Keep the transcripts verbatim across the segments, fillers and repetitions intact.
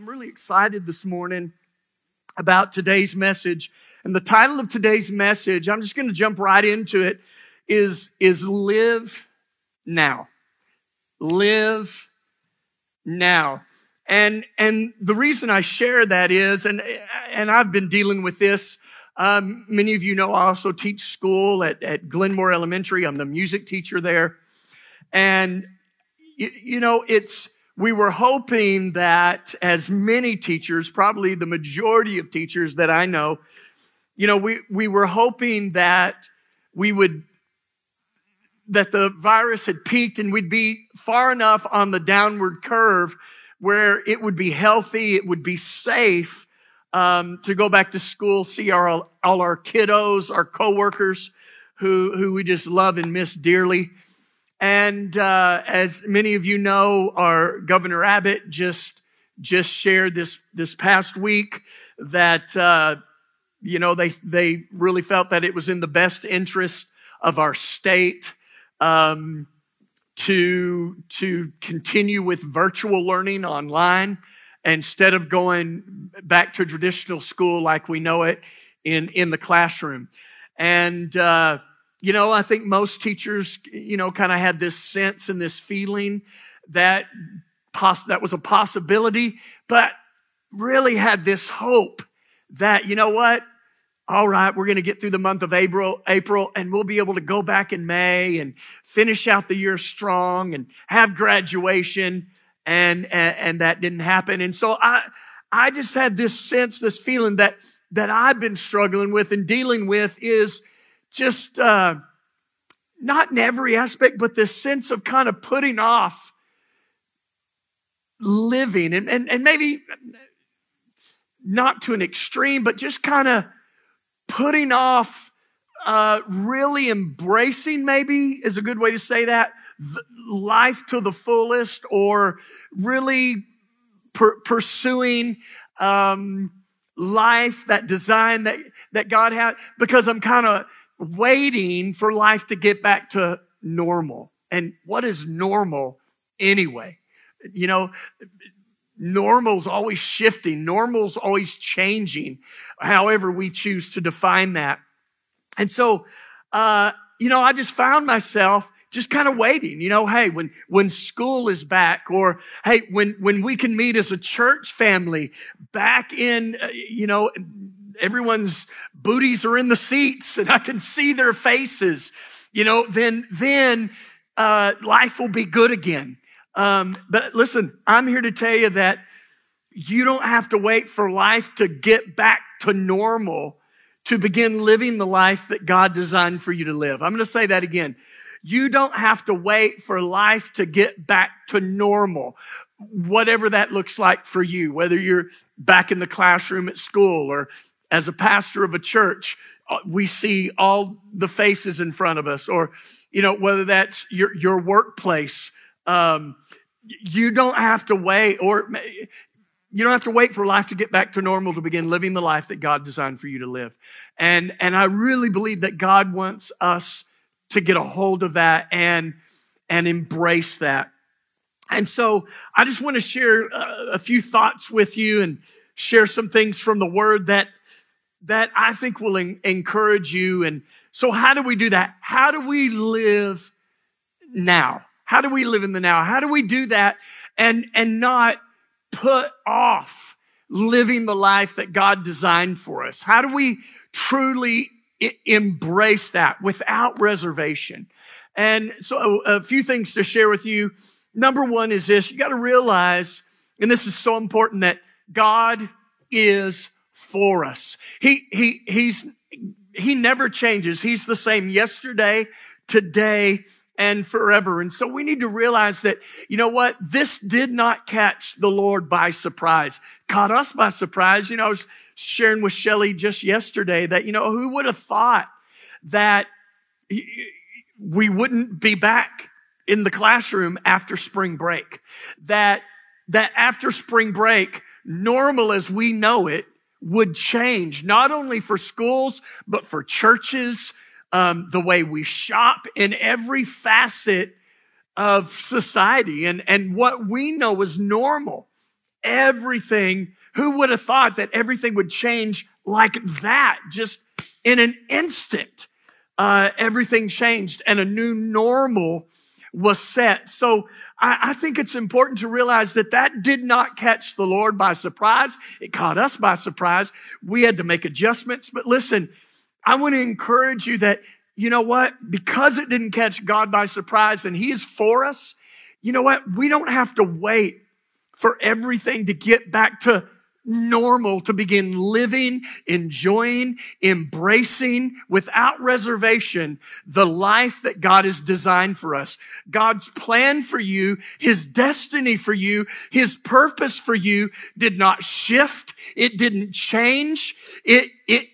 I'm really excited this morning about today's message. And the title of today's message, I'm just going to jump right into it, is, is Live Now. Live Now. And, and the reason I share that is, and, and I've been dealing with this, um, many of you know I also teach school at, at Glenmore Elementary. I'm the music teacher there. And, you, you know, it's, we were hoping that as many teachers, probably the majority of teachers that I know, you know, we, we were hoping that we would, that the virus had peaked and we'd be far enough on the downward curve where it would be healthy, it would be safe um, to go back to school, see our, all our kiddos, our coworkers who, who we just love and miss dearly. And uh, as many of you know, our Governor Abbott just just shared this this past week that uh, you know they they really felt that it was in the best interest of our state um, to to continue with virtual learning online instead of going back to traditional school like we know it in in the classroom. And uh, You know, I think most teachers, you know, kind of had this sense and this feeling that poss- that was a possibility, but really had this hope that, you know what? All right, we're going to get through the month of April, April, and we'll be able to go back in May and finish out the year strong and have graduation. And, and, and that didn't happen. And so I, I just had this sense, this feeling that, that I've been struggling with and dealing with is just uh, not in every aspect, but this sense of kind of putting off living and, and, and maybe not to an extreme, but just kind of putting off uh, really embracing, maybe is a good way to say that, life to the fullest, or really per- pursuing um, life, that design that, that God had, because I'm kind of waiting for life to get back to normal. And what is normal anyway? You know, normal's always shifting. Normal's always changing, however we choose to define that. And so, uh, you know, I just found myself just kind of waiting, you know, hey, when, when school is back, or hey, when, when we can meet as a church family back in, uh, you know, everyone's booties are in the seats and I can see their faces, you know, then, then, uh, life will be good again. Um, but listen, I'm here to tell you that you don't have to wait for life to get back to normal to begin living the life that God designed for you to live. I'm going to say that again. You don't have to wait for life to get back to normal, whatever that looks like for you, whether you're back in the classroom at school or as a pastor of a church, we see all the faces in front of us, or, you know, whether that's your, your workplace. Um, you don't have to wait, or you don't have to wait for life to get back to normal to begin living the life that God designed for you to live. And, and I really believe that God wants us to get a hold of that and, and embrace that. And so I just want to share a, a few thoughts with you and share some things from the Word that that I think will en- encourage you. And so how do we do that? How do we live now? How do we live in the now? How do we do that and, and not put off living the life that God designed for us? How do we truly I- embrace that without reservation? And so a, a few things to share with you. Number one is this: you got to realize, and this is so important, that God is for us. He, he, he's, he never changes. He's the same yesterday, today, and forever. And so we need to realize that, you know what? This did not catch the Lord by surprise. Caught us by surprise. You know, I was sharing with Shelley just yesterday that, you know, who would have thought that we wouldn't be back in the classroom after spring break? That, that after spring break, normal as we know it would change, not only for schools, but for churches, um, the way we shop, in every facet of society. And, and what we know is normal everything. Who would have thought that everything would change like that? Just in an instant, uh, everything changed and a new normal was set. So I, I think it's important to realize that that did not catch the Lord by surprise. It caught us by surprise. We had to make adjustments. But listen, I want to encourage you that, you know what? Because it didn't catch God by surprise and he is for us, you know what? We don't have to wait for everything to get back to normal, to begin living, enjoying, embracing without reservation the life that God has designed for us. God's plan for you, his destiny for you, his purpose for you did not shift. It didn't change. It, it,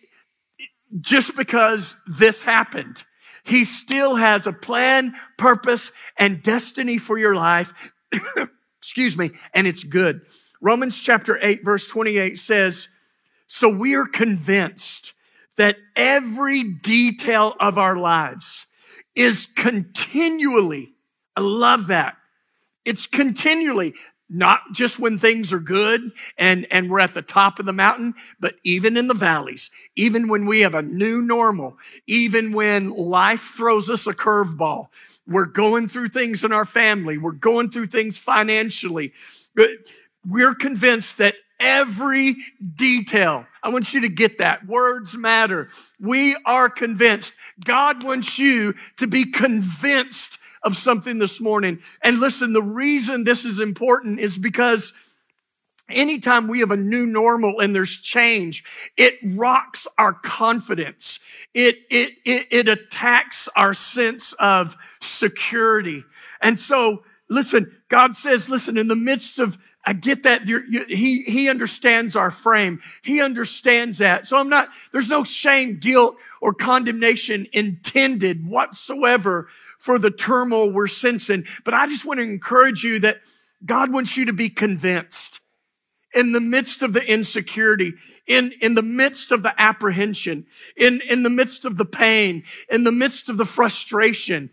just because this happened. He still has a plan, purpose, and destiny for your life. Excuse me. And it's good. Romans chapter eight, verse twenty-eight says, so we are convinced that every detail of our lives is continually, I love that. It's continually, not just when things are good and, and we're at the top of the mountain, but even in the valleys, even when we have a new normal, even when life throws us a curveball, we're going through things in our family, we're going through things financially. We're convinced that every detail, I want you to get that. Words matter. We are convinced. God wants you to be convinced of something this morning. And listen, the reason this is important is because anytime we have a new normal and there's change, it rocks our confidence. It, it, it, it attacks our sense of security. And so, listen, God says, listen, in the midst of, I get that, you're, you, he, he understands our frame. He understands that. So I'm not, there's no shame, guilt, or condemnation intended whatsoever for the turmoil we're sensing. But I just want to encourage you that God wants you to be convinced in the midst of the insecurity, in, in the midst of the apprehension, in, in the midst of the pain, in the midst of the frustration.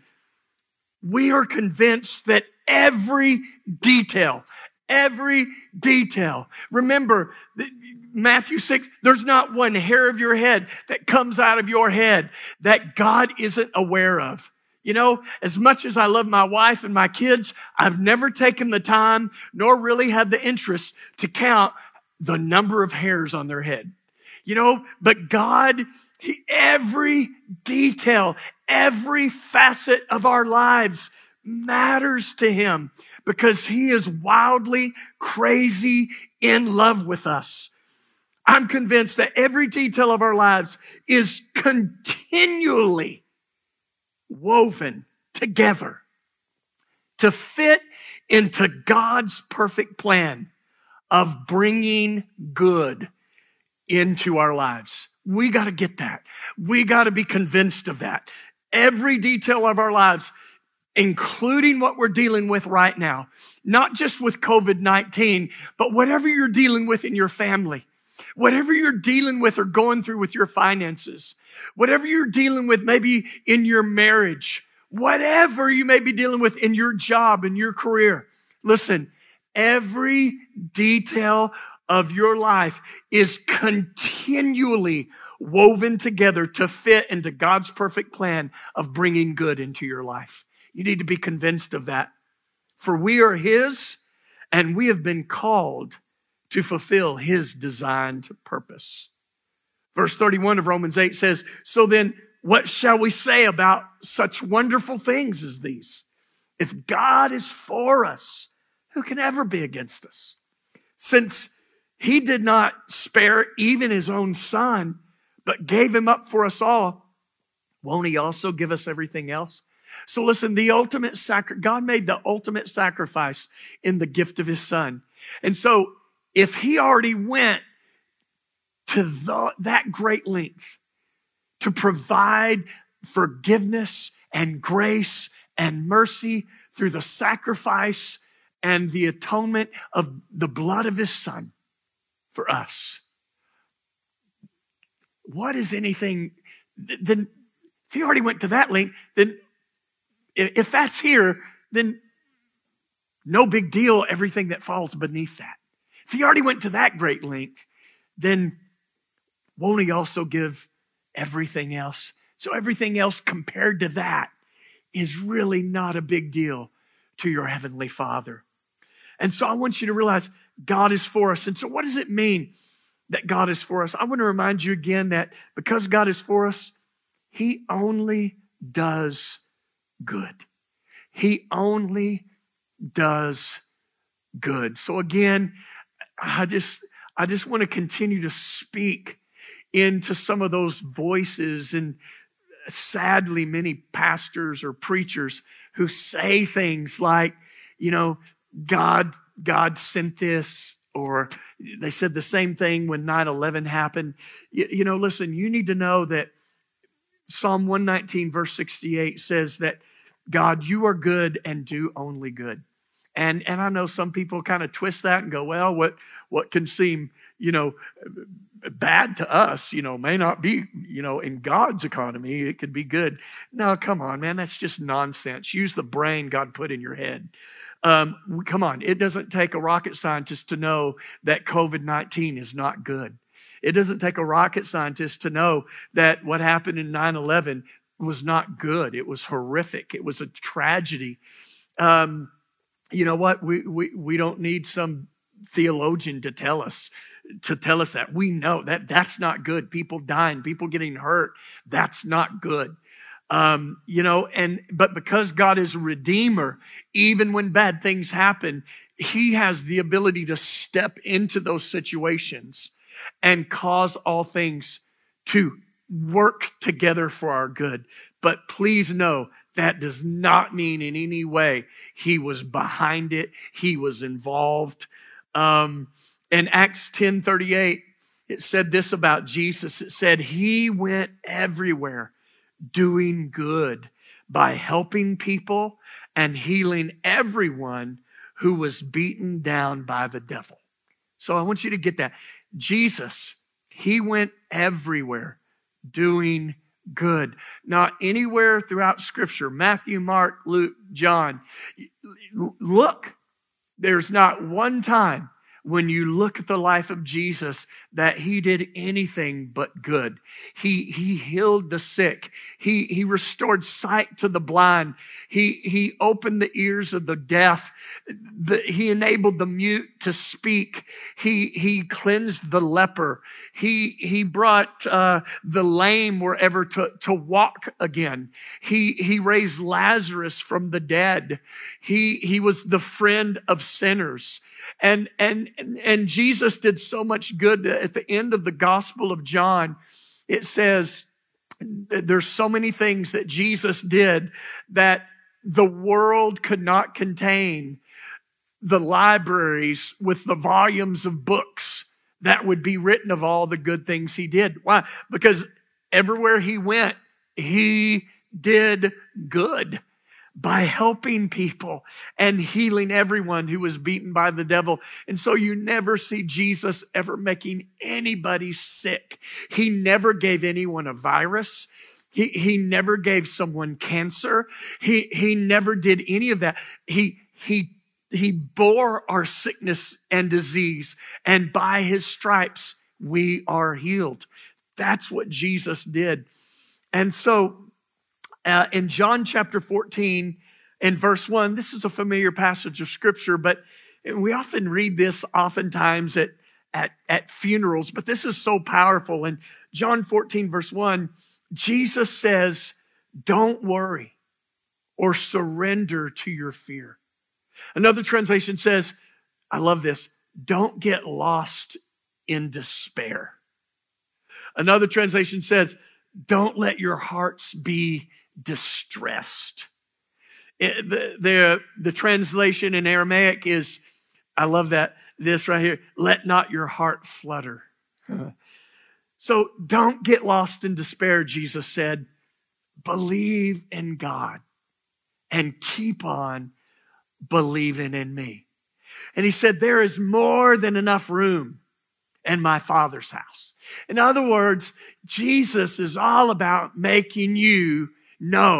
We are convinced that every detail, every detail. Remember, Matthew six, there's not one hair of your head that comes out of your head that God isn't aware of. You know, as much as I love my wife and my kids, I've never taken the time nor really had the interest to count the number of hairs on their head. You know, but God, he, every detail, every facet of our lives matters to him because he is wildly crazy in love with us. I'm convinced that every detail of our lives is continually woven together to fit into God's perfect plan of bringing good into our lives. We got to get that. We got to be convinced of that. Every detail of our lives, including what we're dealing with right now, not just with covid nineteen, but whatever you're dealing with in your family, whatever you're dealing with or going through with your finances, whatever you're dealing with maybe in your marriage, whatever you may be dealing with in your job, in your career. Listen, every detail of your life is continually woven together to fit into God's perfect plan of bringing good into your life. You need to be convinced of that. For we are his, and we have been called to fulfill his designed purpose. Verse thirty-one of Romans eight says, so then what shall we say about such wonderful things as these? If God is for us, who can ever be against us? Since he did not spare even his own son, but gave him up for us all, won't he also give us everything else? So listen, the ultimate sacri- God made the ultimate sacrifice in the gift of his son. And so if he already went to the, that great length to provide forgiveness and grace and mercy through the sacrifice and the atonement of the blood of his son for us, what is anything, then if he already went to that length, then if that's here, then no big deal, everything that falls beneath that. If he already went to that great length, then won't he also give everything else? So everything else compared to that is really not a big deal to your heavenly Father. And so I want you to realize God is for us. And so what does it mean that God is for us? I want to remind you again that because God is for us, he only does good. He only does good. So again, I just, I just want to continue to speak into some of those voices, and sadly, many pastors or preachers who say things like, you know, God, God sent this, or they said the same thing when nine eleven happened. You, you know, listen, you need to know that Psalm one nineteen verse sixty-eight says that God, you are good and do only good. And, and I know some people kind of twist that and go, well, what, what can seem, you know, bad to us, you know, may not be, you know, in God's economy, it could be good. No, come on, man, that's just nonsense. Use the brain God put in your head. Um, come on, it doesn't take a rocket scientist to know that covid nineteen is not good. It doesn't take a rocket scientist to know that what happened in nine eleven was not good. It was horrific. It was a tragedy. Um, you know what? We, we, we don't need some theologian to tell us to tell us that. We know that that's not good. People dying, people getting hurt. That's not good. Um, you know, and, but because God is a redeemer, even when bad things happen, he has the ability to step into those situations and cause all things to work together for our good. But please know that does not mean in any way he was behind it. He was involved. Um, in Acts ten thirty-eight, it said this about Jesus. It said, he went everywhere doing good by helping people and healing everyone who was beaten down by the devil. So I want you to get that. Jesus, he went everywhere doing good. Not anywhere throughout Scripture, Matthew, Mark, Luke, John. Look, there's not one time when you look at the life of Jesus that he did anything but good. He, he healed the sick. He, he restored sight to the blind. He, he opened the ears of the deaf. The, he enabled the mute to speak. He, he cleansed the leper. He, he brought uh, the lame wherever to, to walk again. He, he raised Lazarus from the dead. He, he was the friend of sinners. And, and, and Jesus did so much good that at the end of the Gospel of John, it says there's so many things that Jesus did that the world could not contain the libraries with the volumes of books that would be written of all the good things he did. Why? Because everywhere he went, he did good by helping people and healing everyone who was beaten by the devil. And so you never see Jesus ever making anybody sick. He never gave anyone a virus. He, he never gave someone cancer. He, he never did any of that. He, he, he bore our sickness and disease, and by his stripes, we are healed. That's what Jesus did. And so, Uh, in John chapter fourteen and verse one, this is a familiar passage of scripture, but we often read this oftentimes at, at, at funerals, but this is so powerful. In John fourteen verse one, Jesus says, don't worry or surrender to your fear. Another translation says, I love this, don't get lost in despair. Another translation says, don't let your hearts be distressed. It, the, the, the translation in Aramaic is, I love that, this right here, let not your heart flutter. So don't get lost in despair, Jesus said. Believe in God and keep on believing in me. And he said, there is more than enough room in my Father's house. In other words, Jesus is all about making you know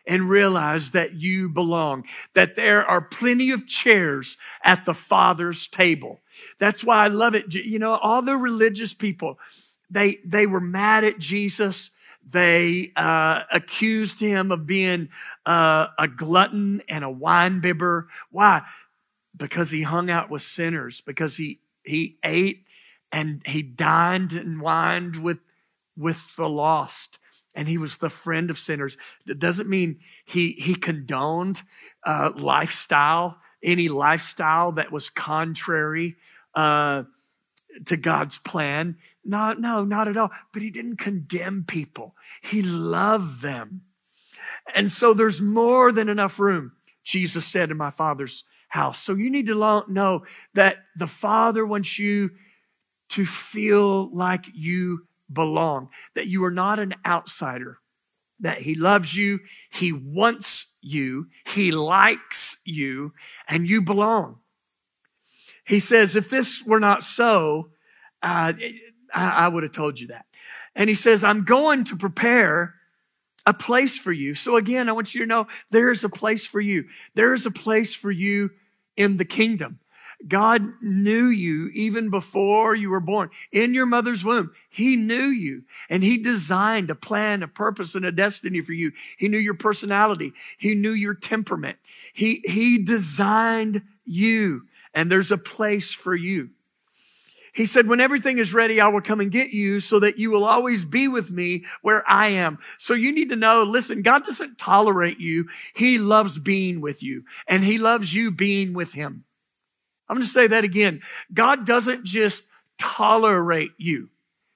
and realize that you belong, that there are plenty of chairs at the Father's table. That's why I love it. You know, all the religious people, they, they were mad at Jesus. They uh, accused him of being uh, a glutton and a winebibber. Why? Because he hung out with sinners, because he, he ate and he dined and wined with, with the lost. And he was the friend of sinners. That doesn't mean he, he condoned uh, lifestyle, any lifestyle that was contrary uh, to God's plan. No, no, not at all. But he didn't condemn people. He loved them. And so there's more than enough room, Jesus said, in my Father's house. So you need to know that the Father wants you to feel like you belong, that you are not an outsider, that he loves you, he wants you, he likes you, and you belong. He says, if this were not so, uh, I, I would have told you that. And he says, I'm going to prepare a place for you. So again, I want you to know there is a place for you. There is a place for you in the kingdom. God knew you even before you were born. In your mother's womb, he knew you. And he designed a plan, a purpose, and a destiny for you. He knew your personality. He knew your temperament. He, he designed you. And there's a place for you. He said, when everything is ready, I will come and get you so that you will always be with me where I am. So you need to know, listen, God doesn't tolerate you. He loves being with you. And he loves you being with him. I'm going to say that again. God doesn't just tolerate you.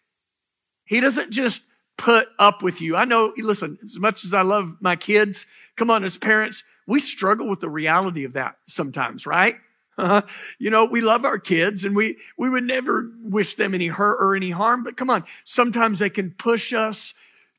He doesn't just put up with you. I know, listen, as much as I love my kids, come on, as parents, we struggle with the reality of that sometimes, right? Uh, you know, we love our kids and we, we would never wish them any hurt or any harm, but come on, sometimes they can push us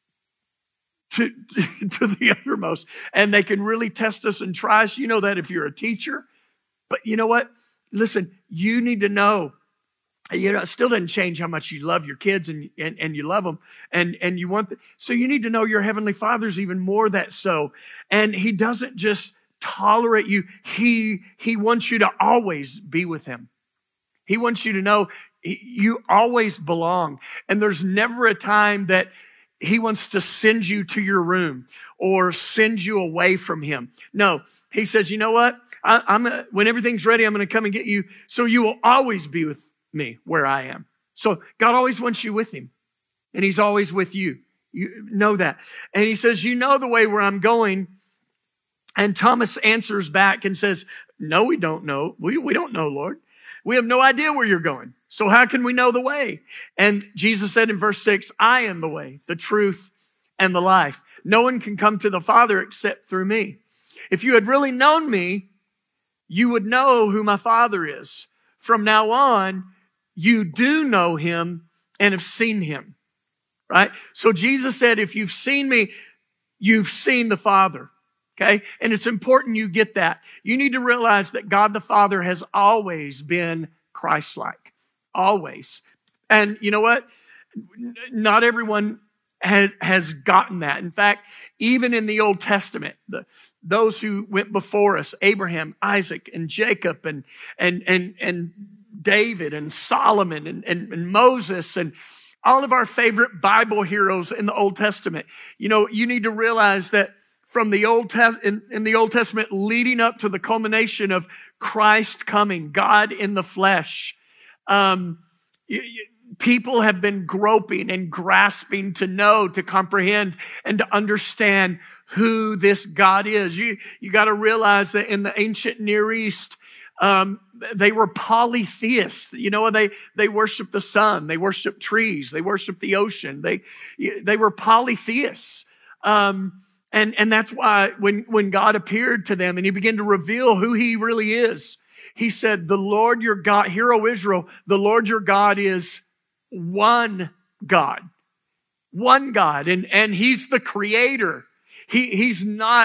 to, to the uttermost and they can really test us and try us. You know that if you're a teacher, but you know what? Listen, you need to know, you know, it still doesn't change how much you love your kids and, and, and you love them and, and you want, the, so you need to know your Heavenly Father's even more that so. And he doesn't just tolerate you. He, he wants you to always be with him. He wants you to know you always belong. And there's never a time that he wants to send you to your room or send you away from him. No, he says, you know what? I, I'm gonna, when everything's ready, I'm going to come and get you. So you will always be with me where I am. So God always wants you with him and he's always with you. You know that. And he says, you know the way where I'm going. And Thomas answers back and says, no, we don't know. We, we don't know, Lord. We have no idea where you're going. So how can we know the way? And Jesus said in verse six, I am the way, the truth, and the life. No one can come to the Father except through me. If you had really known me, you would know who my Father is. From now on, you do know him and have seen him, right? So Jesus said, if you've seen me, you've seen the Father. Okay. And it's important you get that. You need to realize that God the Father has always been Christ-like. Always. And you know what? Not everyone has, has gotten that. In fact, even in the Old Testament, the, those who went before us, Abraham, Isaac, and Jacob, and, and, and, and David, and Solomon, and, and, and Moses, and all of our favorite Bible heroes in the Old Testament. You know, you need to realize that from the Old Test in, in the Old Testament leading up to the culmination of Christ coming, God in the flesh, um, you, you, people have been groping and grasping to know, to comprehend, and to understand who this God is. You, you got to realize that in the ancient Near East, um, they were polytheists. You know, they, they worshiped the sun. They worshiped trees. They worshiped the ocean. They, they were polytheists. Um, And, and that's why when, when God appeared to them and he began to reveal who he really is, he said, the Lord your God, hear, O Israel, the Lord your God is one God, one God. And, and he's the creator. He, he's not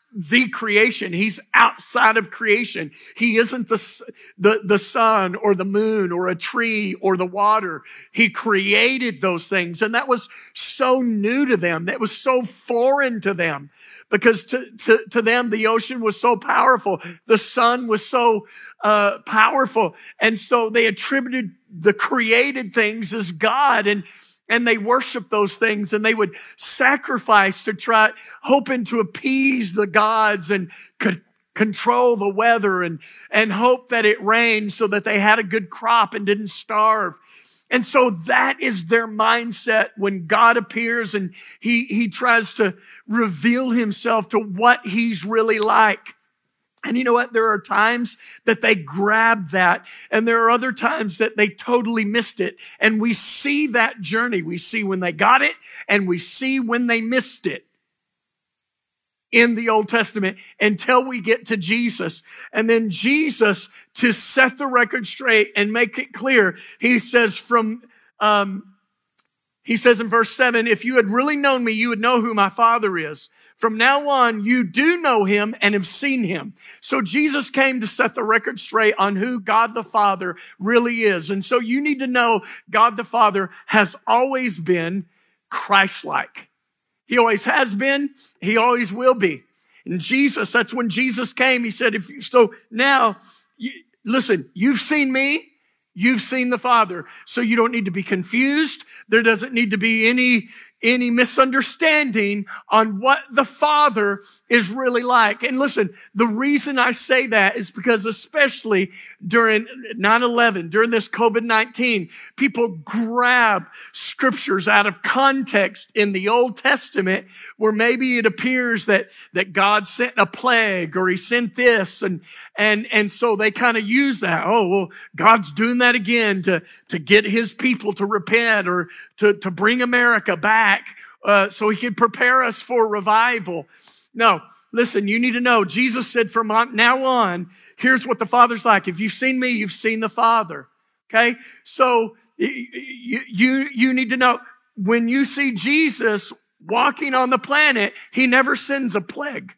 the creation. He's outside of creation. He isn't the, the, the sun or the moon or a tree or the water. He created those things. And that was so new to them. That was so foreign to them because to, to, to them, the ocean was so powerful. The sun was so uh, powerful. And so they attributed the created things as God. And And they worshiped those things and they would sacrifice to try, hoping to appease the gods and could control the weather and, and hope that it rained so that they had a good crop and didn't starve. And so that is their mindset when God appears and he, he tries to reveal himself to what he's really like. And you know what? There are times that they grab that, and there are other times that they totally missed it. And we see that journey. We see when they got it, and we see when they missed it in the Old Testament until we get to Jesus. And then Jesus, to set the record straight and make it clear, he says from, um, he says in verse seven, if you had really known me, you would know who my Father is. From now on, you do know him and have seen him. So Jesus came to set the record straight on who God the Father really is. And so you need to know God the Father has always been Christ-like. He always has been. He always will be. And Jesus, that's when Jesus came. He said, "If you, so now, you, listen, you've seen me. You've seen the Father, so you don't need to be confused. There doesn't need to be any, any misunderstanding on what the Father is really like." And listen, the reason I say that is because especially during nine eleven, during this COVID nineteen, people grab scriptures out of context in the Old Testament where maybe it appears that, that God sent a plague or he sent this. And, and, and so they kind of use that. Oh, well, God's doing that again to, to get his people to repent or to, to bring America back uh, so he can prepare us for revival. No, listen, you need to know, Jesus said from now on, here's what the Father's like. If you've seen me, you've seen the Father. Okay? So you, you, you need to know, when you see Jesus walking on the planet, he never sends a plague.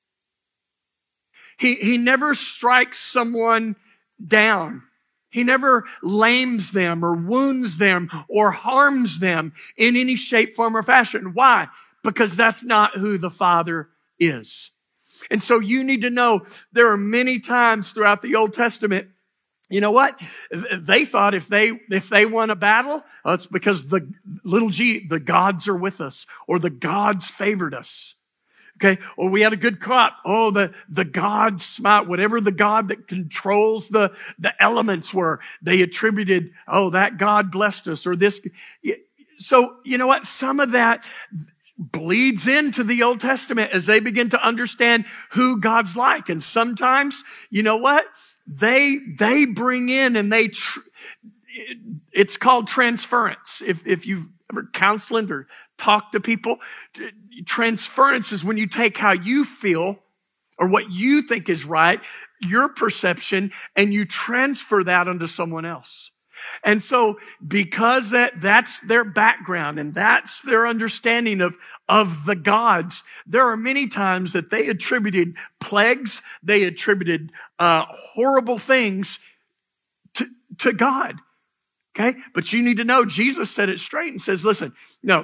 He, he never strikes someone down. He never lames them or wounds them or harms them in any shape, form, or fashion. Why? Because that's not who the Father is. And so you need to know there are many times throughout the Old Testament, you know what? They thought if they, if they won a battle, oh, it's because the little g, the gods are with us or the gods favored us. Okay. Or we had a good crop. Oh, the, the God smiled, whatever the God that controls the, the elements were, they attributed, oh, that God blessed us or this. So, you know what? Some of that bleeds into the Old Testament as they begin to understand who God's like. And sometimes, you know what? They, they bring in and they, tr- it's called transference. If, if you've ever counseled or talked to people, transference is when you take how you feel or what you think is right, your perception, and you transfer that onto someone else. And so because that, that's their background and that's their understanding of, of the gods, there are many times that they attributed plagues, they attributed uh, horrible things to, to God. Okay? But you need to know, Jesus said it straight and says, listen, no,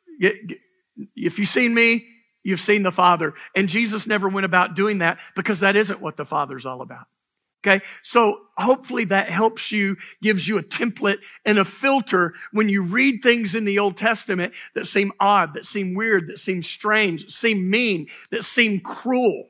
if you've seen me, you've seen the Father. And Jesus never went about doing that because that isn't what the Father's all about. Okay. So hopefully that helps you, gives you a template and a filter when you read things in the Old Testament that seem odd, that seem weird, that seem strange, that seem mean, that seem cruel,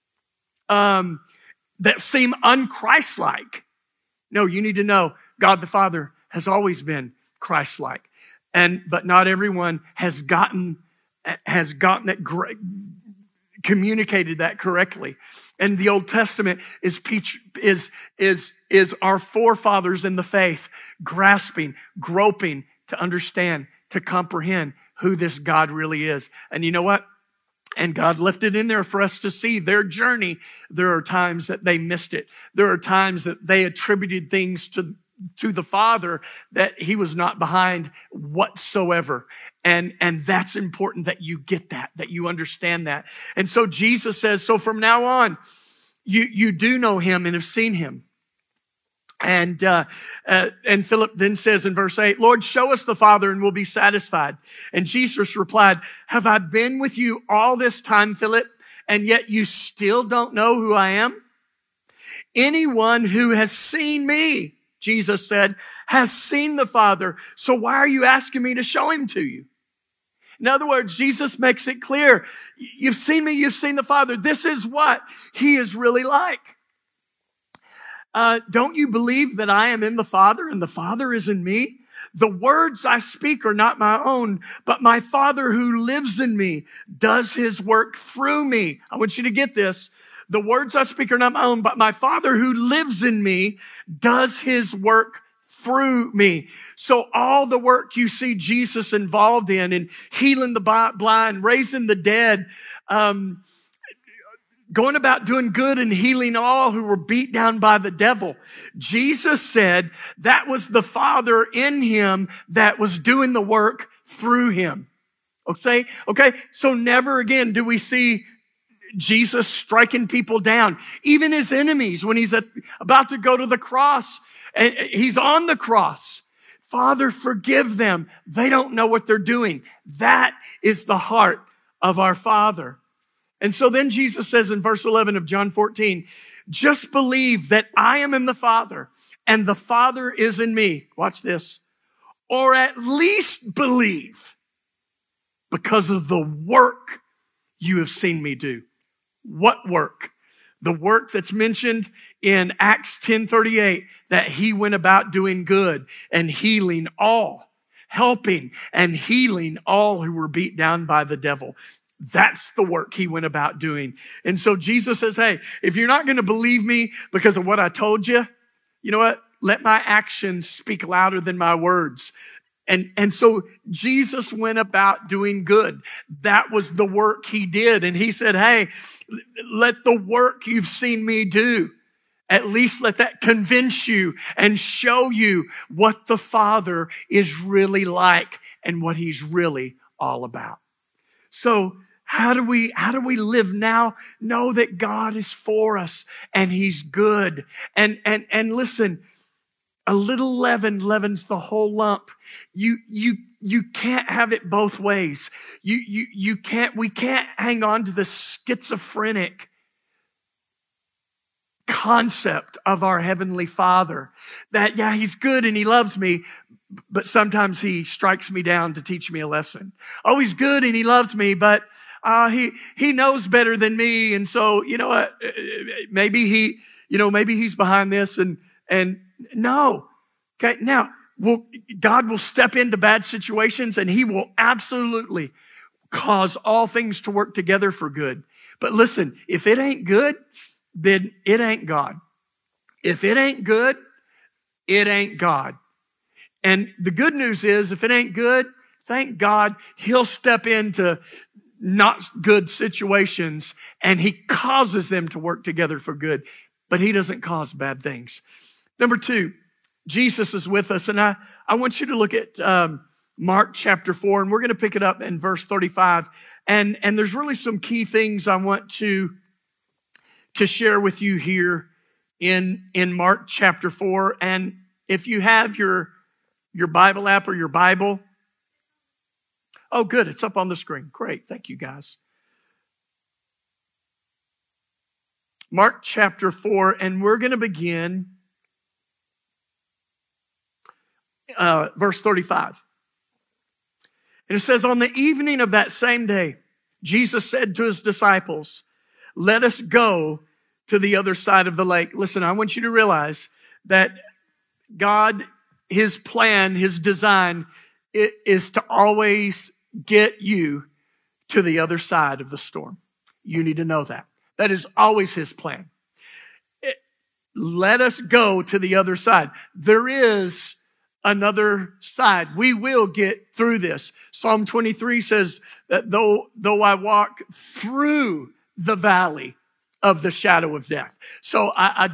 um, that seem un-Christ-like. No, you need to know God the Father has always been Christ-like. And, but not everyone has gotten, has gotten it great, communicated that correctly. And the Old Testament is, is, is, is our forefathers in the faith grasping, groping to understand, to comprehend who this God really is. And you know what? And God left it in there for us to see their journey. There are times that they missed it. There are times that they attributed things to to the Father that he was not behind whatsoever. And, and that's important that you get that, that you understand that. And so Jesus says, so from now on, you, you do know him and have seen him. And, uh, uh, and Philip then says in verse eight, Lord, show us the Father and we'll be satisfied. And Jesus replied, have I been with you all this time, Philip, and yet you still don't know who I am? Anyone who has seen me, Jesus said, has seen the Father. So why are you asking me to show him to you? In other words, Jesus makes it clear. You've seen me, you've seen the Father. This is what he is really like. Uh, don't you believe that I am in the Father and the Father is in me? The words I speak are not my own, but my Father who lives in me does his work through me. I want you to get this. The words I speak are not my own, but my Father who lives in me does his work through me. So all the work you see Jesus involved in, in healing the blind, raising the dead, um, going about doing good and healing all who were beat down by the devil. Jesus said that was the Father in him that was doing the work through him. Okay? Okay? So never again do we see Jesus striking people down. Even his enemies, when he's at, about to go to the cross, and he's on the cross. Father, forgive them. They don't know what they're doing. That is the heart of our Father. And so then Jesus says in verse eleven of John fourteen, just believe that I am in the Father and the Father is in me. Watch this. Or at least believe because of the work you have seen me do. What work? The work that's mentioned in Acts ten thirty-eight, that he went about doing good and healing all, helping and healing all who were beat down by the devil. That's the work he went about doing. And so Jesus says, hey, if you're not going to believe me because of what I told you, you know what? Let my actions speak louder than my words. And, and so Jesus went about doing good. That was the work he did. And he said, hey, let the work you've seen me do, at least let that convince you and show you what the Father is really like and what he's really all about. So how do we, how do we live now? Know that God is for us and he's good. And, and, and listen, a little leaven leavens the whole lump. You, you, you can't have it both ways. You, you, you can't, we can't hang on to the schizophrenic concept of our Heavenly Father that, yeah, he's good and he loves me, but sometimes he strikes me down to teach me a lesson. Oh, he's good and he loves me, but uh, he, he knows better than me. And so, you know what, maybe he, you know, maybe he's behind this and, and no. Okay. Now, will, God will step into bad situations and he will absolutely cause all things to work together for good. But listen, if it ain't good, then it ain't God. If it ain't good, it ain't God. And the good news is, if it ain't good, thank God he'll step into not good situations and he causes them to work together for good, but he doesn't cause bad things. Number two, Jesus is with us. And I, I want you to look at um, Mark chapter four, and we're going to pick it up in verse thirty-five. And, and there's really some key things I want to, to share with you here in, in Mark chapter four. And if you have your, your Bible app or your Bible, oh, good. It's up on the screen. Great. Thank you, guys. Mark chapter four, and we're going to begin uh, verse thirty-five. And it says, on the evening of that same day, Jesus said to his disciples, let us go to the other side of the lake. Listen, I want you to realize that God, his plan, his design is to always get you to the other side of the storm. You need to know that. That is always his plan. It, let us go to the other side. There is another side. We will get through this. Psalm twenty-three says that though, though I walk through the valley of the shadow of death. So I, I don't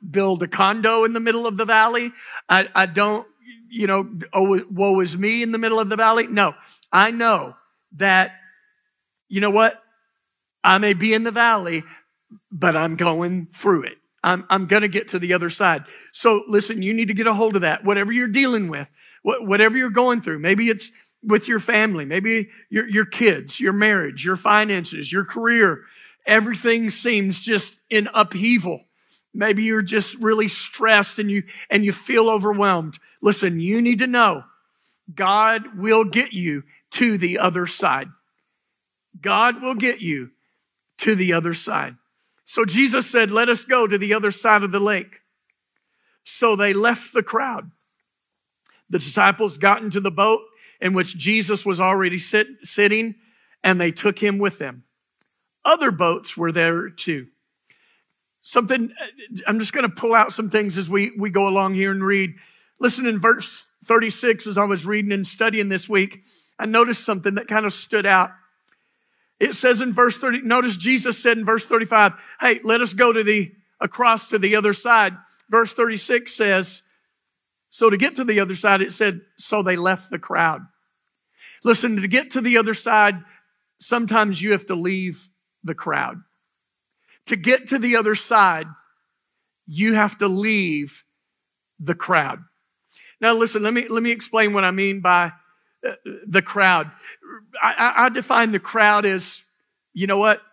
build a condo in the middle of the valley. I, I don't, you know, oh, woe is me in the middle of the valley. No, I know that, you know what? I may be in the valley, but I'm going through it. I'm, I'm going to get to the other side. So listen, you need to get a hold of that. Whatever you're dealing with, wh- whatever you're going through, maybe it's with your family, maybe your, your kids, your marriage, your finances, your career. Everything seems just in upheaval. Maybe you're just really stressed and you, and you feel overwhelmed. Listen, you need to know God will get you to the other side. God will get you to the other side. So Jesus said, let us go to the other side of the lake. So they left the crowd. The disciples got into the boat in which Jesus was already sit, sitting, and they took him with them. Other boats were there too. Something, I'm just going to pull out some things as we, we go along here and read. Listen, in verse thirty-six, as I was reading and studying this week, I noticed something that kind of stood out. It says in verse thirty, notice Jesus said in verse thirty-five, hey, let us go to the, across to the other side. Verse thirty-six says, so to get to the other side, it said, so they left the crowd. Listen, to get to the other side, sometimes you have to leave the crowd. To get to the other side, you have to leave the crowd. Now listen, let me, let me explain what I mean by the crowd. I, I define the crowd as, you know what?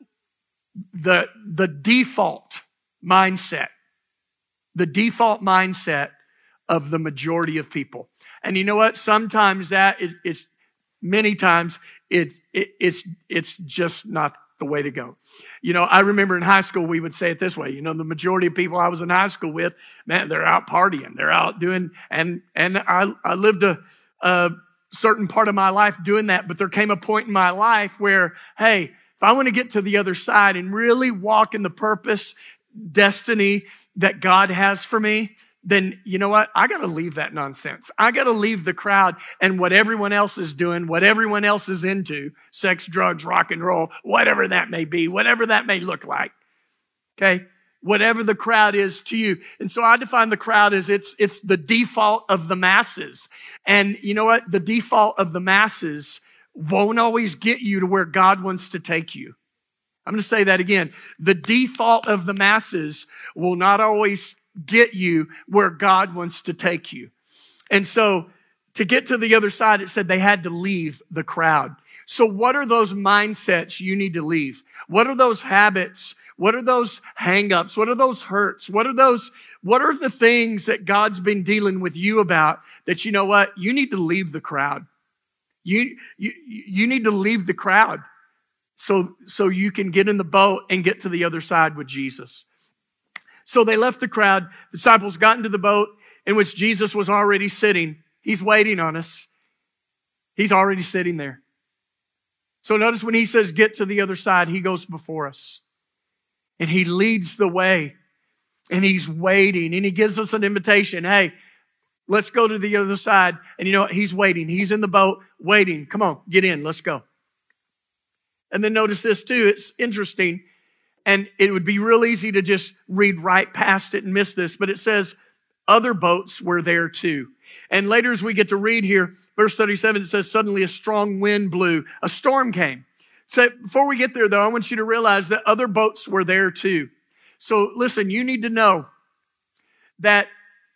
The, the default mindset. The default mindset of the majority of people. And you know what? Sometimes that is, it's, many times it, it, it's, it's just not the way to go. You know, I remember in high school, we would say it this way, you know, the majority of people I was in high school with, man, they're out partying, they're out doing, and, and I, I lived a, a certain part of my life doing that, but there came a point in my life where, hey, if I want to get to the other side and really walk in the purpose, destiny that God has for me, then you know what? I got to leave that nonsense. I got to leave the crowd and what everyone else is doing, what everyone else is into, sex, drugs, rock and roll, whatever that may be, whatever that may look like. Okay? Whatever the crowd is to you. And so I define the crowd as it's, it's the default of the masses. And you know what? The default of the masses won't always get you to where God wants to take you. I'm going to say that again. The default of the masses will not always get you where God wants to take you. And so to get to the other side, it said they had to leave the crowd. So what are those mindsets you need to leave? What are those habits? What are those hang-ups? What are those hurts? What are those, what are the things that God's been dealing with you about that, you know what? You need to leave the crowd. You, you, you need to leave the crowd so, so you can get in the boat and get to the other side with Jesus. So they left the crowd. The disciples got into the boat in which Jesus was already sitting. He's waiting on us. He's already sitting there. So notice when he says, get to the other side, he goes before us. And he leads the way. And he's waiting. And he gives us an invitation. Hey, let's go to the other side. And you know what? He's waiting. He's in the boat waiting. Come on, get in. Let's go. And then notice this too. It's interesting. And it would be real easy to just read right past it and miss this, but it says other boats were there too. And later as we get to read here, verse thirty-seven, it says suddenly a strong wind blew, a storm came. So before we get there though, I want you to realize that other boats were there too. So listen, you need to know that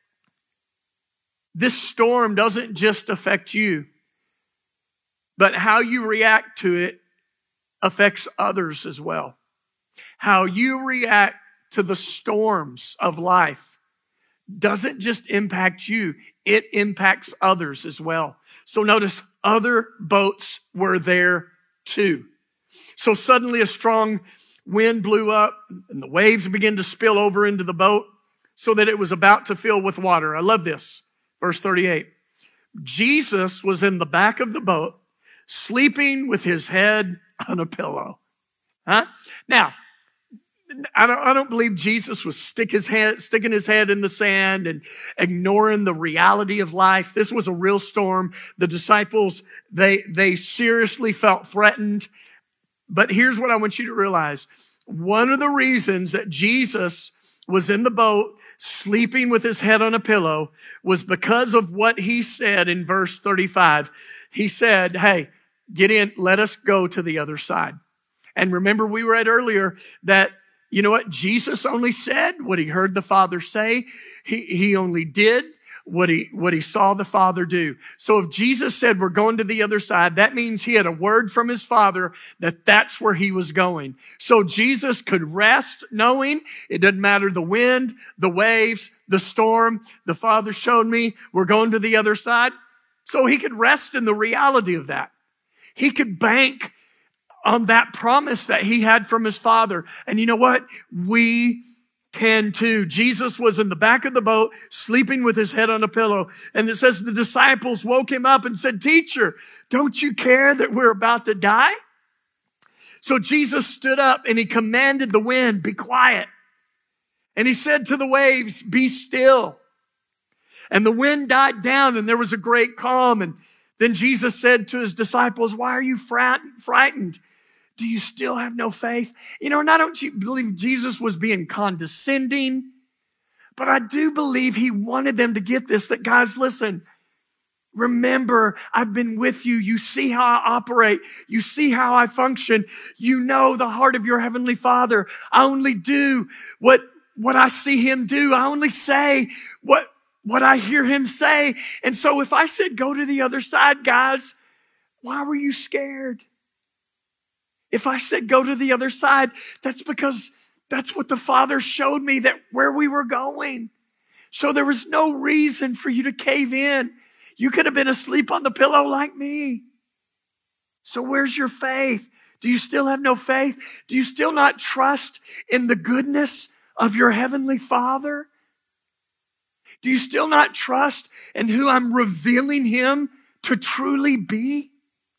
this storm doesn't just affect you, but how you react to it affects others as well. How you react to the storms of life doesn't just impact you, it impacts others as well. So notice other boats were there too. So suddenly a strong wind blew up and the waves began to spill over into the boat so that it was about to fill with water. I love this. Verse thirty-eight. Jesus was in the back of the boat sleeping with his head on a pillow. Huh? Now, I don't, I don't believe Jesus was stick his head, sticking his head in the sand and ignoring the reality of life. This was a real storm. The disciples, they, they seriously felt threatened. But here's what I want you to realize. One of the reasons that Jesus was in the boat, sleeping with his head on a pillow, was because of what he said in verse thirty-five. He said, hey, get in, let us go to the other side. And remember, we read earlier that, you know what? Jesus only said what he heard the Father say. He, he only did what he, what he saw the Father do. So if Jesus said we're going to the other side, that means he had a word from his Father that that's where he was going. So Jesus could rest knowing it doesn't matter the wind, the waves, the storm. The Father showed me we're going to the other side. So he could rest in the reality of that. He could bank on that promise that he had from his Father. And you know what? We can too. Jesus was in the back of the boat, sleeping with his head on a pillow. And it says the disciples woke him up and said, teacher, don't you care that we're about to die? So Jesus stood up and he commanded the wind, be quiet. And he said to the waves, be still. And the wind died down and there was a great calm. And then Jesus said to his disciples, why are you frightened? Do you still have no faith? You know, and I don't believe Jesus was being condescending, but I do believe he wanted them to get this, that guys, listen, remember, I've been with you. You see how I operate. You see how I function. You know the heart of your heavenly Father. I only do what, what I see him do. I only say what, what I hear him say. And so if I said, go to the other side, guys, why were you scared? If I said, go to the other side, that's because that's what the Father showed me, that where we were going. So there was no reason for you to cave in. You could have been asleep on the pillow like me. So where's your faith? Do you still have no faith? Do you still not trust in the goodness of your heavenly Father? Do you still not trust in who I'm revealing him to truly be?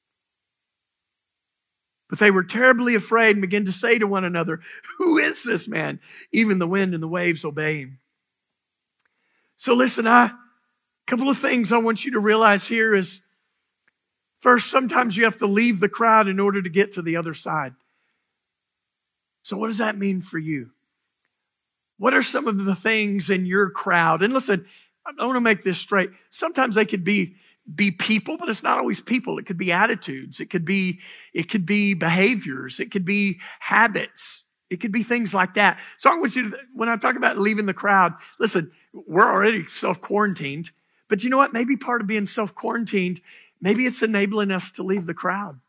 But they were terribly afraid and began to say to one another, who is this man? Even the wind and the waves obey him. So listen, I, a couple of things I want you to realize here is, first, sometimes you have to leave the crowd in order to get to the other side. So what does that mean for you? What are some of the things in your crowd? And listen, I want to make this straight. Sometimes they could be be people, but it's not always people. It could be attitudes. It could be, it could be behaviors. It could be habits. It could be things like that. So I want you to, when I talk about leaving the crowd, listen, we're already self-quarantined, but you know what? Maybe part of being self-quarantined, maybe it's enabling us to leave the crowd.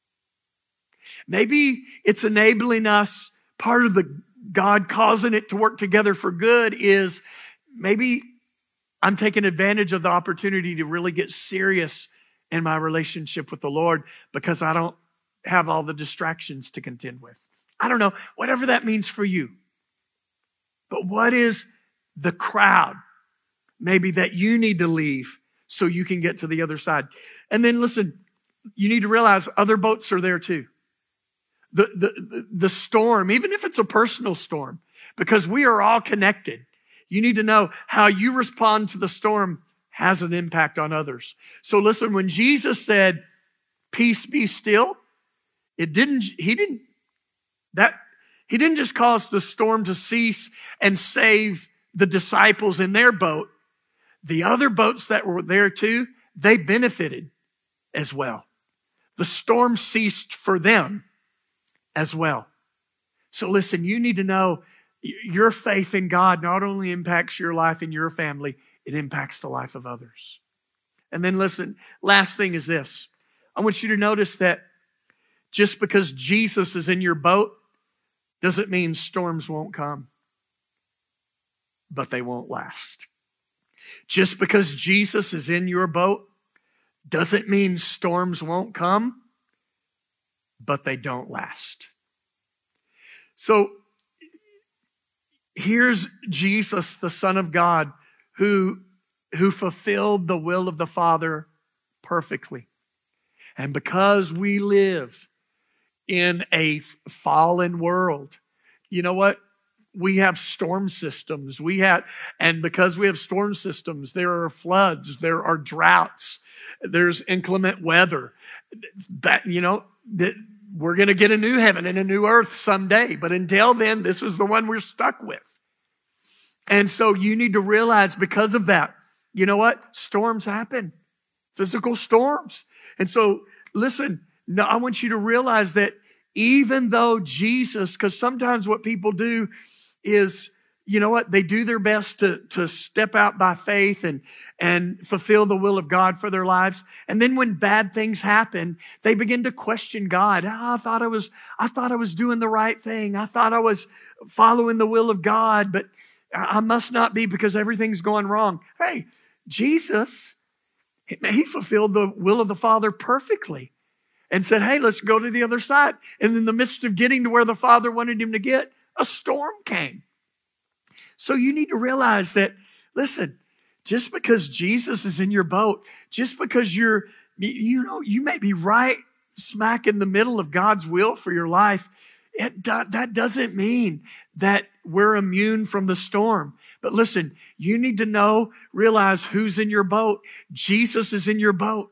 Maybe it's enabling us, part of the God causing it to work together for good is maybe I'm taking advantage of the opportunity to really get serious in my relationship with the Lord because I don't have all the distractions to contend with. I don't know, whatever that means for you. But what is the crowd maybe that you need to leave so you can get to the other side? And then listen, you need to realize other boats are there too. The, the, the storm, even if it's a personal storm, because we are all connected. You need to know how you respond to the storm has an impact on others. So listen, when Jesus said, peace be still, it didn't, he didn't, that, he didn't just cause the storm to cease and save the disciples in their boat. The other boats that were there too, they benefited as well. The storm ceased for them as well. So listen, you need to know your faith in God not only impacts your life and your family, it impacts the life of others. And then listen, last thing is this. I want you to notice that just because Jesus is in your boat doesn't mean storms won't come, but they won't last. Just because Jesus is in your boat doesn't mean storms won't come, but they don't last. So here's Jesus, the Son of God, who, who fulfilled the will of the Father perfectly. And because we live in a fallen world, you know what? We have storm systems. We have, and because we have storm systems, there are floods, there are droughts, there's inclement weather. That, you know, that we're going to get a new heaven and a new earth someday. But until then, this is the one we're stuck with. And so you need to realize because of that, you know what? Storms happen, physical storms. And so listen, no, I want you to realize that even though Jesus, because sometimes what people do is, you know what, they do their best to, to step out by faith and, and fulfill the will of God for their lives. And then when bad things happen, they begin to question God. Oh, I thought I was, I thought I was doing the right thing. I thought I was following the will of God, but I must not be because everything's going wrong. Hey, Jesus, he fulfilled the will of the Father perfectly and said, hey, let's go to the other side. And in the midst of getting to where the Father wanted him to get, a storm came. So you need to realize that, listen, just because Jesus is in your boat, just because you're, you know, you may be right smack in the middle of God's will for your life, it, that doesn't mean that we're immune from the storm. But listen, you need to know, realize who's in your boat. Jesus is in your boat.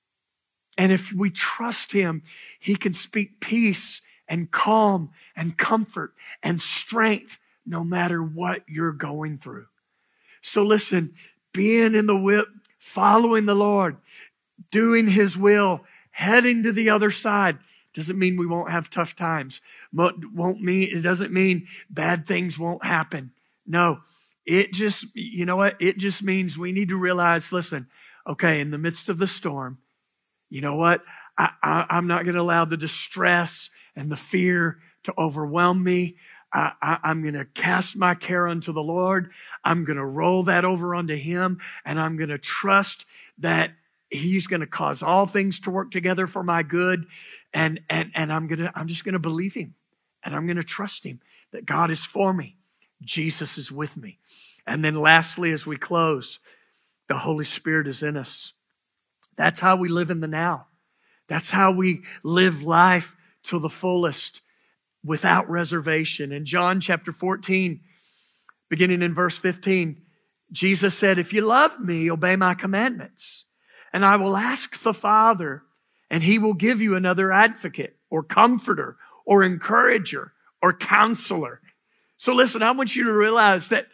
And if we trust him, he can speak peace and calm and comfort and strength no matter what you're going through. So listen, being in the will, following the Lord, doing his will, heading to the other side, doesn't mean we won't have tough times. Won't mean, it doesn't mean bad things won't happen. No, it just, you know what? It just means we need to realize, listen, okay, in the midst of the storm, you know what? I, I, I'm not going to allow the distress and the fear to overwhelm me. I, I, I'm going to cast my care unto the Lord. I'm going to roll that over onto him, and I'm going to trust that he's going to cause all things to work together for my good. And, and, and I'm going to, I'm just going to believe him, and I'm going to trust him that God is for me. Jesus is with me. And then lastly, as we close, the Holy Spirit is in us. That's how we live in the now. That's how we live life to the fullest without reservation. In John chapter fourteen, beginning in verse fifteen, Jesus said, if you love me, obey my commandments. And I will ask the Father, and he will give you another advocate or comforter or encourager or counselor. So listen, I want you to realize that,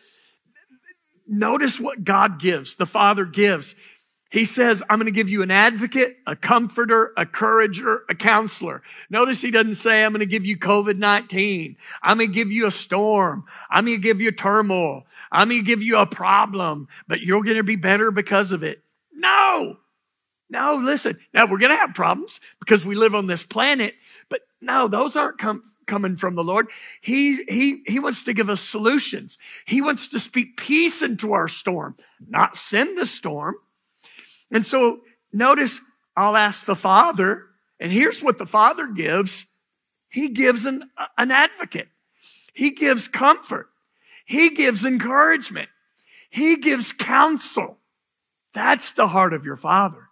notice what God gives, the Father gives. He says, I'm going to give you an advocate, a comforter, a encourager, a counselor. Notice he doesn't say, I'm going to give you covid nineteen. I'm going to give you a storm. I'm going to give you turmoil. I'm going to give you a problem, but you're going to be better because of it. No, no, listen. Now we're going to have problems because we live on this planet, but no, those aren't com- coming from the Lord. He, he, he wants to give us solutions. He wants to speak peace into our storm, not send the storm. And so notice, I'll ask the Father, and here's what the Father gives. He gives an, an advocate. He gives comfort. He gives encouragement. He gives counsel. That's the heart of your Father.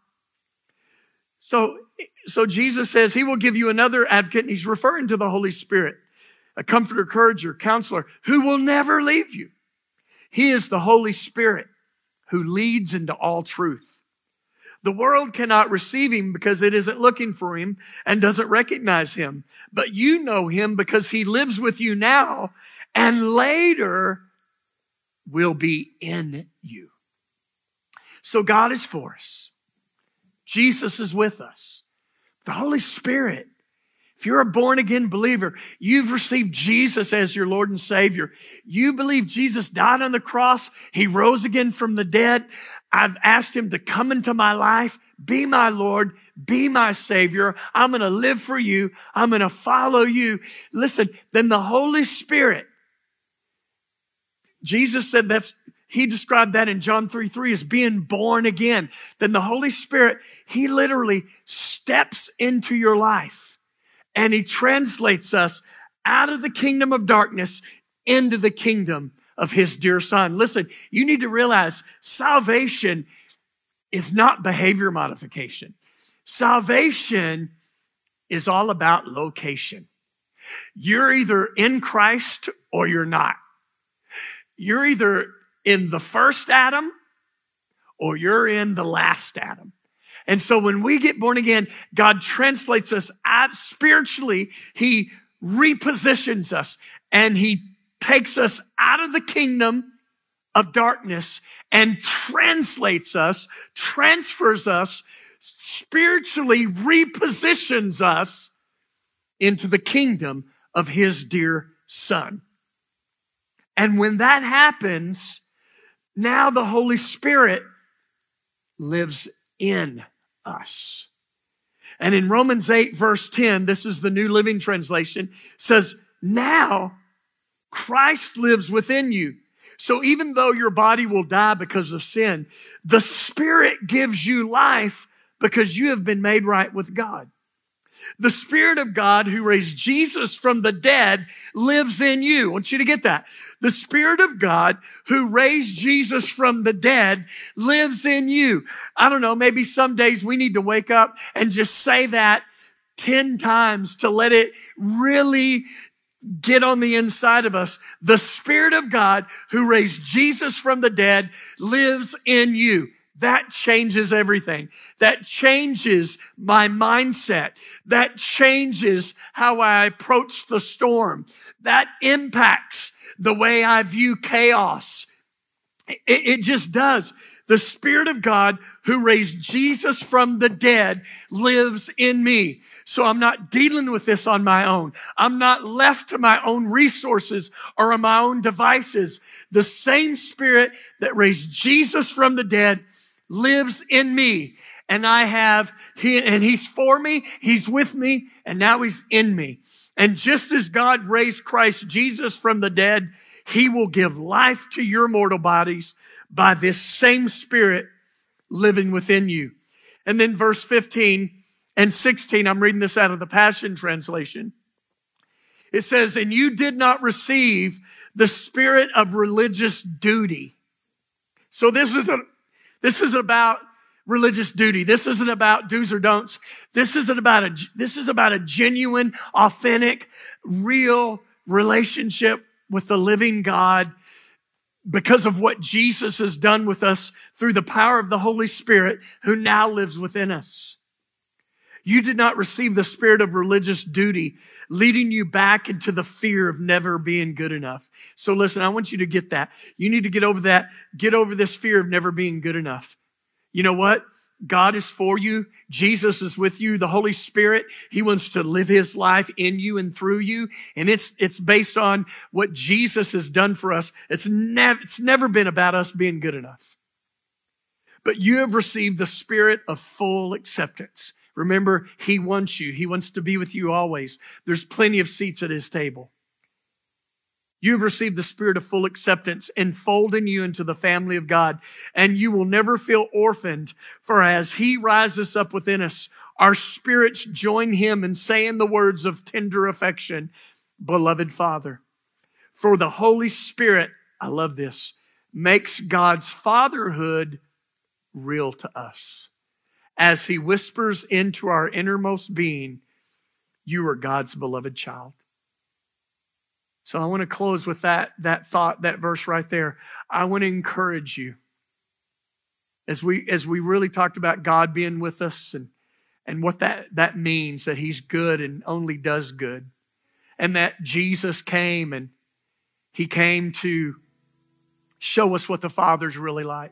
So, so Jesus says he will give you another advocate, and he's referring to the Holy Spirit, a comforter, encourager, counselor, who will never leave you. He is the Holy Spirit who leads into all truth. The world cannot receive him because it isn't looking for him and doesn't recognize him. But you know him because he lives with you now and later will be in you. So God is for us. Jesus is with us. The Holy Spirit. If you're a born-again believer, you've received Jesus as your Lord and Savior. You believe Jesus died on the cross. He rose again from the dead. I've asked him to come into my life, be my Lord, be my Savior. I'm going to live for you. I'm going to follow you. Listen, then the Holy Spirit, Jesus said that's, he described that in John three three as being born again. Then the Holy Spirit, he literally steps into your life. And he translates us out of the kingdom of darkness into the kingdom of his dear Son. Listen, you need to realize salvation is not behavior modification. Salvation is all about location. You're either in Christ or you're not. You're either in the first Adam or you're in the last Adam. And so when we get born again, God translates us out spiritually. He repositions us and he takes us out of the kingdom of darkness and translates us, transfers us, spiritually repositions us into the kingdom of his dear Son. And when that happens, now the Holy Spirit lives in us. And in Romans eight, verse ten, this is the New Living Translation, says, now Christ lives within you. So even though your body will die because of sin, the Spirit gives you life because you have been made right with God. The Spirit of God who raised Jesus from the dead lives in you. I want you to get that. The Spirit of God who raised Jesus from the dead lives in you. I don't know, maybe some days we need to wake up and just say that ten times to let it really get on the inside of us. The Spirit of God who raised Jesus from the dead lives in you. That changes everything. That changes my mindset. That changes how I approach the storm. That impacts the way I view chaos. It, it just does. The Spirit of God who raised Jesus from the dead lives in me. So I'm not dealing with this on my own. I'm not left to my own resources or on my own devices. The same Spirit that raised Jesus from the dead lives in me. And I have, he, and he's for me, he's with me, and now he's in me. And just as God raised Christ Jesus from the dead, he will give life to your mortal bodies by this same Spirit living within you. And then verse fifteen and sixteen, I'm reading this out of the Passion Translation. It says, and you did not receive the spirit of religious duty. So this is a, this is about religious duty. This isn't about do's or don'ts. This isn't about a, this is about a genuine, authentic, real relationship with the living God because of what Jesus has done with us through the power of the Holy Spirit who now lives within us. You did not receive the spirit of religious duty, leading you back into the fear of never being good enough. So listen, I want you to get that. You need to get over that. Get over this fear of never being good enough. You know what? God is for you. Jesus is with you. The Holy Spirit, he wants to live his life in you and through you. And it's, it's based on what Jesus has done for us. It's never, it's never been about us being good enough. But you have received the spirit of full acceptance. Remember, he wants you. He wants to be with you always. There's plenty of seats at his table. You've received the spirit of full acceptance, enfolding you into the family of God, and you will never feel orphaned, for as he rises up within us, our spirits join him in saying the words of tender affection, beloved Father. For the Holy Spirit, I love this, makes God's fatherhood real to us. As he whispers into our innermost being, you are God's beloved child. So I want to close with that, that thought, that verse right there. I want to encourage you as we, as we really talked about God being with us and, and what that, that means, that he's good and only does good. And that Jesus came and he came to show us what the Father's really like.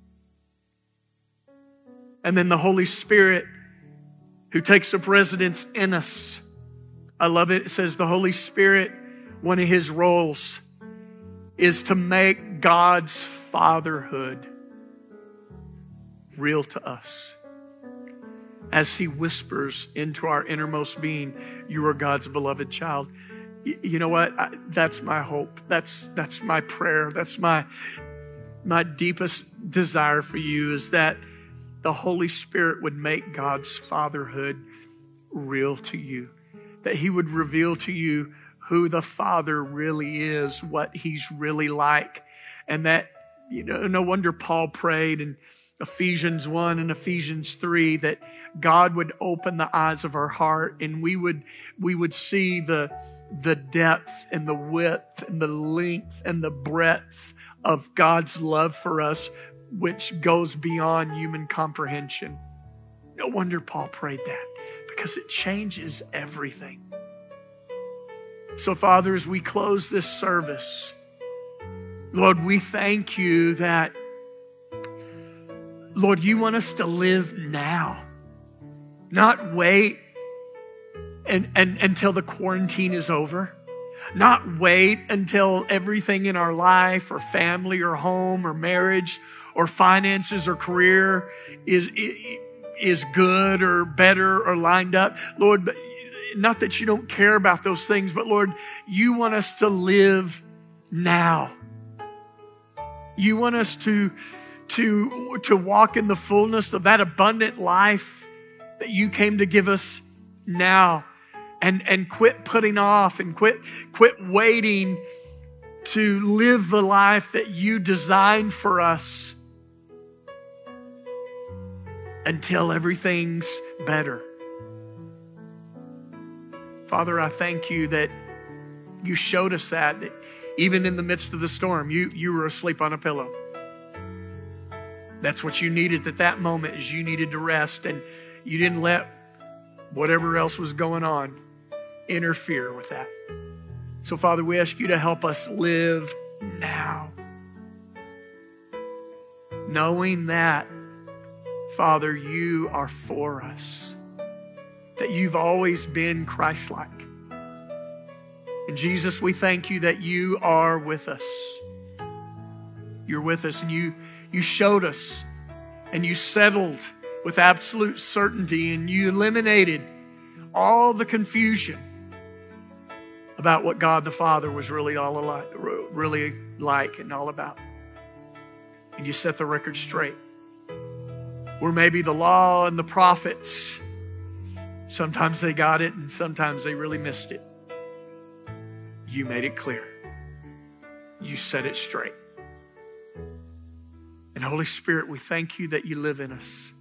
And then the Holy Spirit who takes up residence in us. I love it. It says the Holy Spirit, one of his roles is to make God's fatherhood real to us. As he whispers into our innermost being, you are God's beloved child. You know what? I, that's my hope. That's, that's my prayer. That's my, my deepest desire for you, is that the Holy Spirit would make God's fatherhood real to you. That he would reveal to you who the Father really is, what he's really like. And that, you know, no wonder Paul prayed in Ephesians one and Ephesians three that God would open the eyes of our heart and we would, we would see the, the depth and the width and the length and the breadth of God's love for us, which goes beyond human comprehension. No wonder Paul prayed that, because it changes everything. So, Father, as we close this service, Lord, we thank you that, Lord, you want us to live now, not wait and, and until the quarantine is over, not wait until everything in our life or family or home or marriage or finances or career is, is good or better or lined up. Lord, not that you don't care about those things, but Lord, you want us to live now. You want us to, to, to walk in the fullness of that abundant life that you came to give us now, and, and quit putting off and quit, quit waiting to live the life that you designed for us until everything's better. Father, I thank you that you showed us that, that even in the midst of the storm, you, you were asleep on a pillow. That's what you needed at that moment, is you needed to rest, and you didn't let whatever else was going on interfere with that. So Father, we ask you to help us live now, knowing that, Father, you are for us, that you've always been Christ-like. And Jesus, we thank you that you are with us. You're with us, and you, you showed us, and you settled with absolute certainty, and you eliminated all the confusion about what God the Father was really all alike, really like and all about. And you set the record straight. Where maybe the law and the prophets, sometimes they got it and sometimes they really missed it. You made it clear. You set it straight. And Holy Spirit, we thank you that you live in us.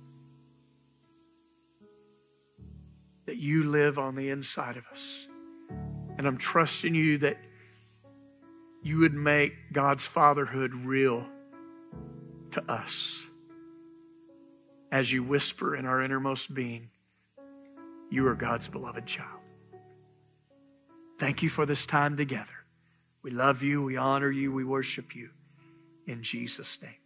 That you live on the inside of us. And I'm trusting you that you would make God's fatherhood real to us. As you whisper in our innermost being, you are God's beloved child. Thank you for this time together. We love you, we honor you, we worship you. In Jesus' name.